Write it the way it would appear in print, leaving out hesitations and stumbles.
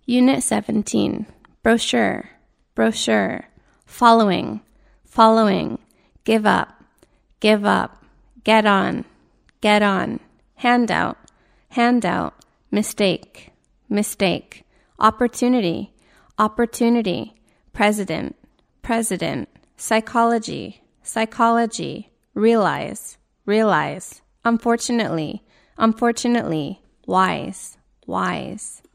Unit 17. Brochure, brochure. Following, following. Give up, give up. Get on, get on. Handout, handout. Mistake, mistake. Opportunity, opportunity. President, president. Psychology, psychology. Realize, realize. Unfortunately, unfortunately. Wise, wise.